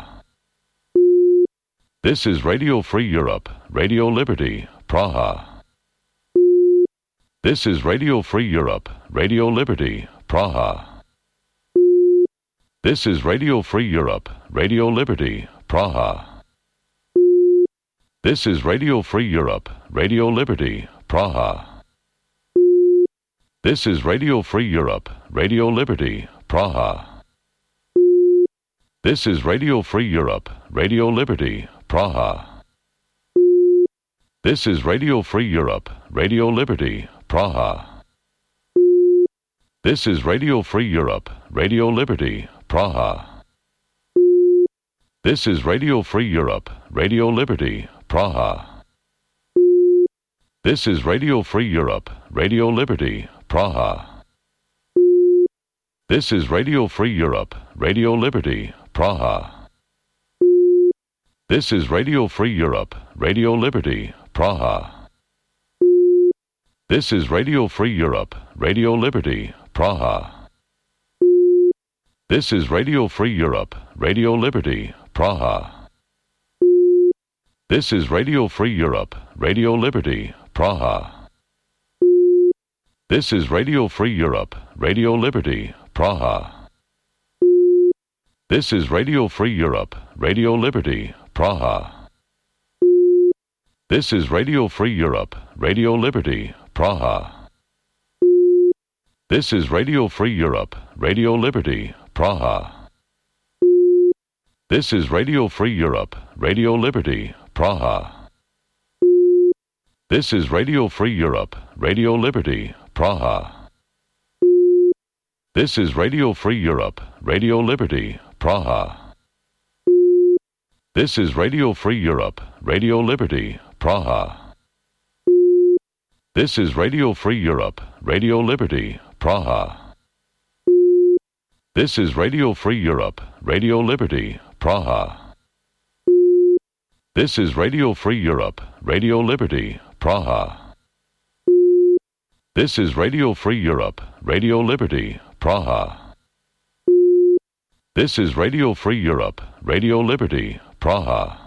This is Radio Free Europe, Radio Liberty, Praha. This is Radio Free Europe, Radio Liberty, Praha. This is Radio Free Europe, Radio Liberty, Praha. This is Radio Free Europe, Radio Liberty, Praha. This is Radio Free Europe, Radio Liberty, Praha. This is Radio Free Europe, Radio Liberty, Praha. This is Radio Free Europe, Radio Liberty, Praha. This is Radio Free Europe, Radio Liberty, Praha. This is Radio Free Europe, Radio Liberty, Praha. This is Radio Free Europe, Radio Liberty, Praha. This is Radio Free Europe, Radio Liberty, Praha. This is Radio Free Europe, Radio Liberty, Praha. This is Radio Free Europe, Radio Liberty, Praha. This is Radio Free Europe, Radio Liberty, Praha. This is Radio Free Europe, Radio Liberty, Praha. This is Radio Free Europe, Radio Liberty, Praha. This is Radio Free Europe, Radio Liberty, Praha. This is Radio Free Europe, Radio Liberty, Praha. This is Radio Free Europe, Radio Liberty, Praha. This is Radio Free Europe, Radio Liberty, Praha. This is Radio Free Europe, Radio Liberty, Praha. This is Radio Free Europe, Radio Liberty, Praha. This is Radio Free Europe, Radio Liberty, Praha. This is Radio Free Europe, Radio Liberty, Praha. This is Radio Free Europe, Radio Liberty, Praha. This is Radio Free Europe, Radio Liberty, Praha. This is Radio Free Europe, Radio Liberty, Praha. This is Radio Free Europe, Radio Liberty, Praha.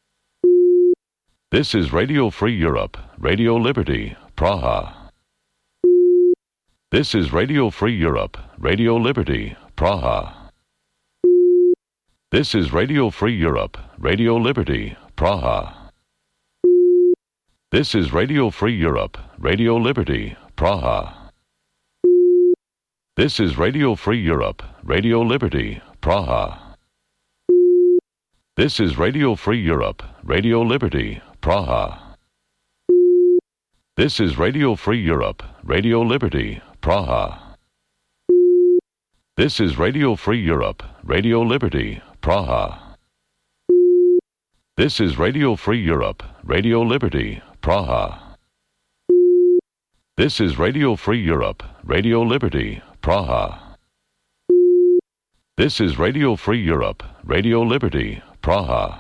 This is Radio Free Europe, Radio Liberty, Praha. This is Radio Free Europe, Radio Liberty, Praha. This is Radio Free Europe, Radio Liberty, Praha. This is Radio Free Europe, Radio Liberty, Praha. This is Radio Free Europe, Radio Liberty, Praha. This is Radio Free Europe, Radio Liberty, Praha. This is Radio Free Europe, Radio Liberty, Praha. This is Radio Free Europe, Radio Liberty, Praha. This is Radio Free Europe, Radio Liberty, Praha. This is Radio Free Europe, Radio Liberty, Praha. This is Radio Free Europe, Radio Liberty, Praha.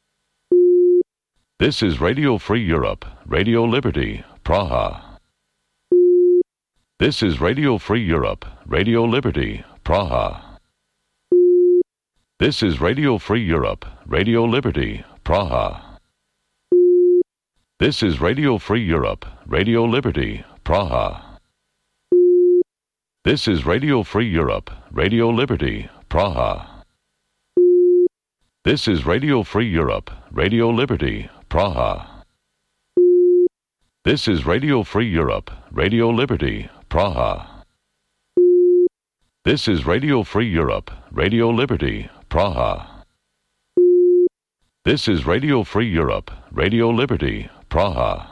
This is Radio Free Europe, Radio Liberty, Praha. This is Radio Free Europe, Radio Liberty, Praha. This is Radio Free Europe, Radio Liberty, Praha. This is Radio Free Europe, Radio Liberty, Praha. This is Radio Free Europe, Radio Liberty, Praha. This is Radio Free Europe, Radio Liberty, Praha. This is Radio Free Europe, Radio Liberty, Praha. This is Radio Free Europe, Radio Liberty, Praha. This is Radio Free Europe, Radio Liberty, Praha.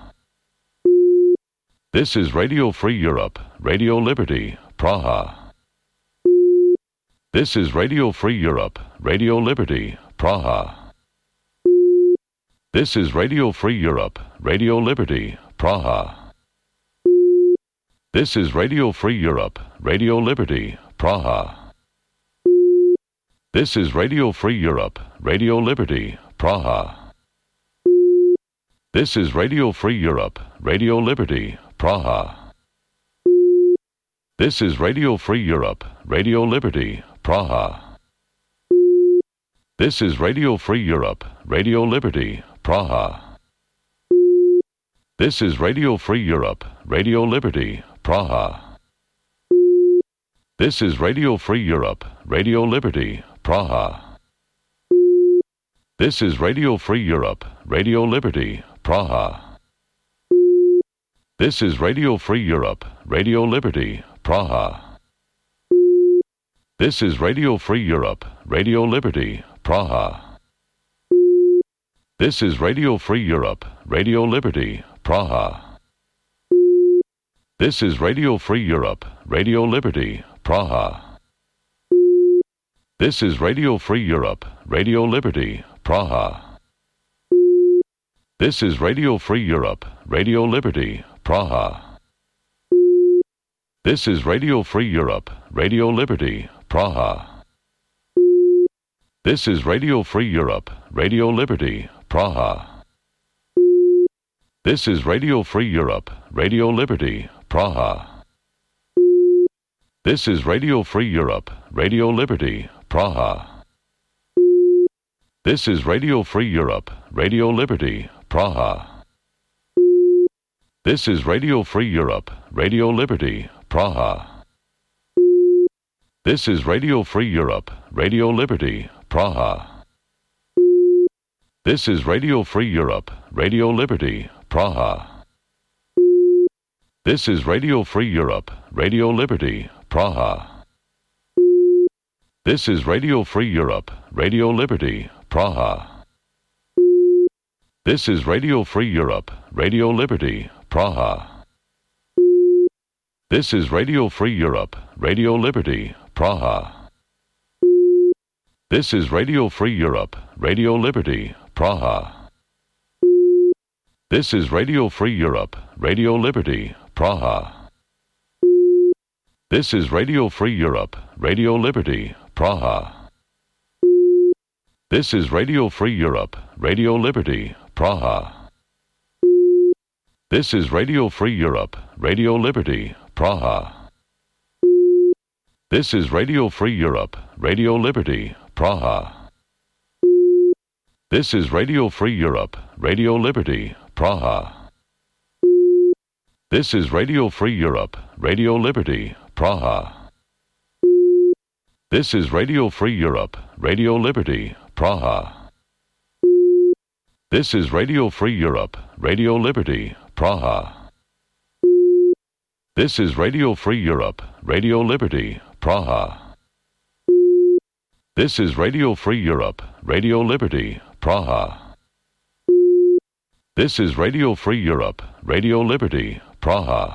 This is Radio Free Europe, Radio Liberty, Praha. This is Radio Free Europe, Radio Liberty, Praha. This is Radio Free Europe, Radio Liberty, Praha. This is Radio Free Europe, Radio Liberty, Praha. This is Radio Free Europe, Radio Liberty, Praha. This is Radio Free Europe, Radio Liberty, Praha. This is Radio Free Europe, Radio Liberty, Praha. This is Radio Free Europe, Radio Liberty, Praha. This is Radio Free Europe, Radio Liberty, Praha. This is Radio Free Europe, Radio Liberty, Praha. This is Radio Free Europe, Radio Liberty, Praha. This is Radio Free Europe, Radio Liberty, Praha. This is Radio Free Europe, Radio Liberty, Praha. This is Radio Free Europe, Radio Liberty, Praha. This is Radio Free Europe, Radio Liberty, Praha. This is Radio Free Europe, Radio Liberty, Praha. This is Radio Free Europe, Radio Liberty, Praha. This is Radio Free Europe, Radio Liberty, Praha. This is Radio Free Europe, Radio Liberty, Praha. This is Radio Free Europe, Radio Liberty, Praha. This is Radio Free Europe, Radio Liberty, Praha. This is Radio Free Europe, Radio Liberty, Praha. This is Radio Free Europe, Radio Liberty, Praha. This is Radio Free Europe, Radio Liberty, Praha. This is Radio Free Europe, Radio Liberty, Praha. This is Radio Free Europe, Radio Liberty, Praha. This is Radio Free Europe, Radio Liberty, Praha. This is Radio Free Europe, Radio Liberty, Praha. This is Radio Free Europe, Radio Liberty, Praha. This is Radio Free Europe, Radio Liberty, Praha. This is Radio Free Europe, Radio Liberty, Praha. This is Radio Free Europe, Radio Liberty, Praha. This is Radio Free Europe, Radio Liberty, Praha. This is Radio Free Europe, Radio Liberty, Praha. This is Radio Free Europe, Radio Liberty, Praha. This is Radio Free Europe, Radio Liberty, Praha. This is Radio Free Europe, Radio Liberty, Praha. This is Radio Free Europe, Radio Liberty, Praha. This is Radio Free Europe, Radio Liberty, Praha. This is Radio Free Europe, Radio Liberty, Praha. This is Radio Free Europe, Radio Liberty, Praha. This is Radio Free Europe, Radio Liberty, Praha.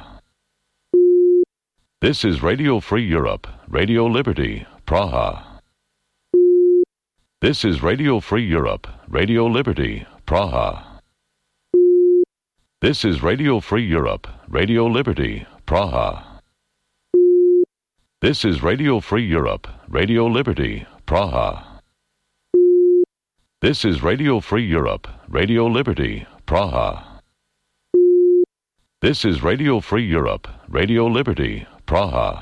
This is Radio Free Europe, Radio Liberty, Praha. This is Radio Free Europe, Radio Liberty, Praha. This is Radio Free Europe, Radio Liberty, Praha. This is Radio Free Europe, Radio Liberty, Praha. This is Radio Free Europe, Radio Liberty, Praha. This is Radio Free Europe, Radio Liberty, Praha.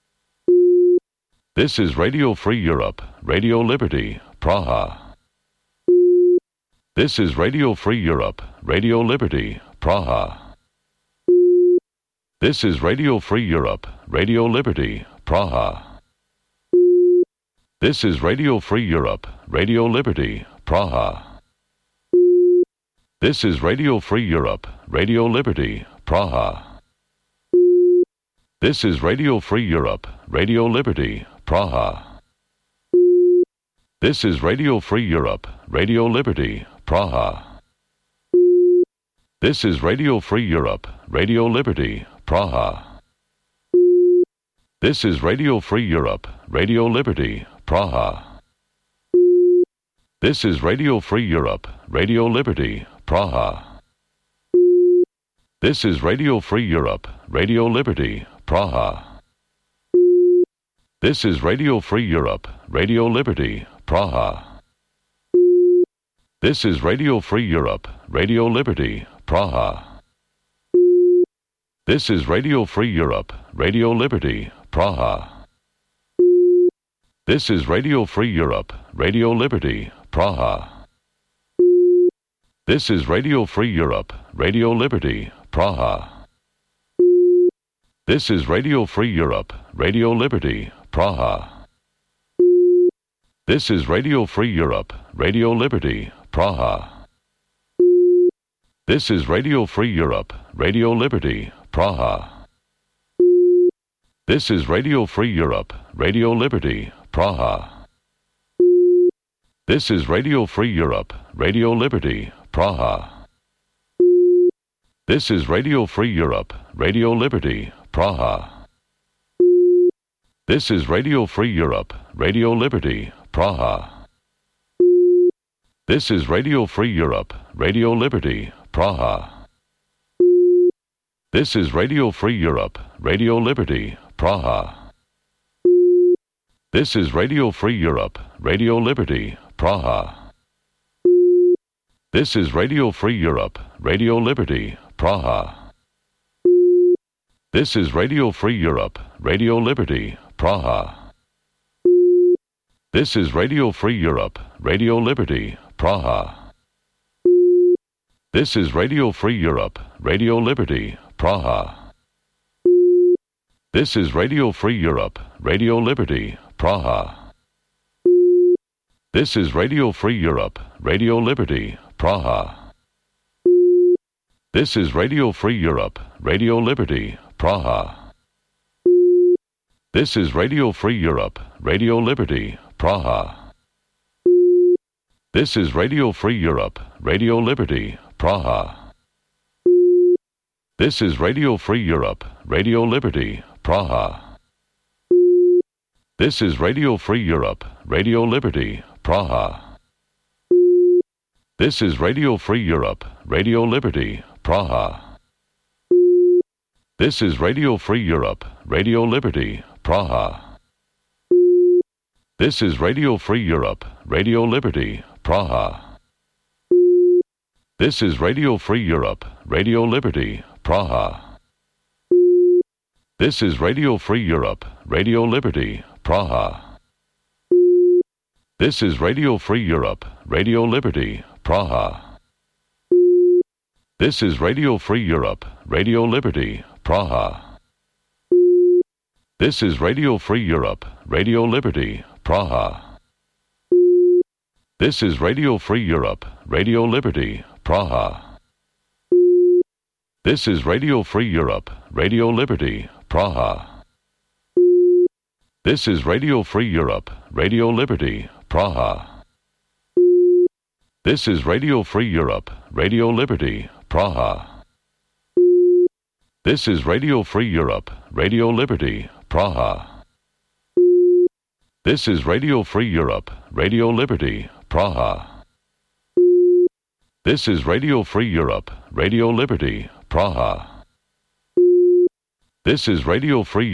This is Radio Free Europe, Radio Liberty, Praha. This is Radio Free Europe, Radio Liberty, Praha. This is Radio Free Europe, Radio Liberty, Praha. This is Radio Free Europe, Radio Liberty, Praha. This is Radio Free Europe, Radio Liberty, Praha. This is Radio Free Europe, Radio Liberty, Praha. This is Radio Free Europe, Radio Liberty, Praha. This is Radio Free Europe, Radio Liberty, Praha. This is Radio Free Europe, Radio Liberty, Praha. This is Radio Free Europe, Radio Liberty, Praha. This is Radio Free Europe, Radio Liberty, Praha. This is Radio Free Europe, Radio Liberty, Praha. This is Radio Free Europe, Radio Liberty, Praha. This is Radio Free Europe, Radio Liberty, Praha. This is Radio Free Europe, Radio Liberty, Praha. This is Radio Free Europe, Radio Liberty, Praha. This is Radio Free Europe, Radio Liberty, Praha. This is Radio Free Europe, Radio Liberty, Praha. This is Radio Free Europe, Radio Liberty, Praha. This is Radio Free Europe, Radio Liberty, Praha. This is Radio Free Europe, Radio Liberty, Praha. This is Radio Free Europe, Radio Liberty, Praha. This is Radio Free Europe, Radio Liberty, Praha. This is Radio Free Europe, Radio Liberty, Praha. This is Radio Free Europe, Radio Liberty, Praha. This is Radio Free Europe, Radio Liberty, Praha. This is Radio Free Europe, Radio Liberty, Praha. This is Radio Free Europe, Radio Liberty, Praha. This is Radio Free Europe, Radio Liberty, Praha. This is Radio Free Europe, Radio Liberty, Praha. This is Radio Free Europe, Radio Liberty, Praha. This is Radio Free Europe, Radio Liberty, Praha. This is Radio Free Europe, Radio Liberty, Praha. This is Radio Free Europe, Radio Liberty, Praha. This is Radio Free Europe, Radio Liberty, Praha. This is Radio Free Europe, Radio Liberty, Praha. This is Radio Free Europe, Radio Liberty, Praha. This is Radio Free Europe, Radio Liberty, Praha. This is Radio Free Europe, Radio Liberty, Praha. This is Radio Free Europe, Radio Liberty, Praha. This is Radio Free Europe, Radio Liberty, Praha. This is Radio Free Europe, Radio Liberty, Praha. This is Radio Free Europe, Radio Liberty, Praha. This is Radio Free Europe, Radio Liberty, Praha. This is Radio Free Europe, Radio Liberty, Praha. This is Radio Free Europe, Radio Liberty, Praha. This is Radio Free Europe, Radio Liberty, Praha. This is Radio Free Europe, Radio Liberty, Praha. This is Radio Free Europe, Radio Liberty, Praha. This is Radio Free Europe, Radio Liberty, Praha. This is Radio Free Europe, Radio Liberty, Praha. This is Radio Free Europe, Radio Liberty, Praha. This is Radio Free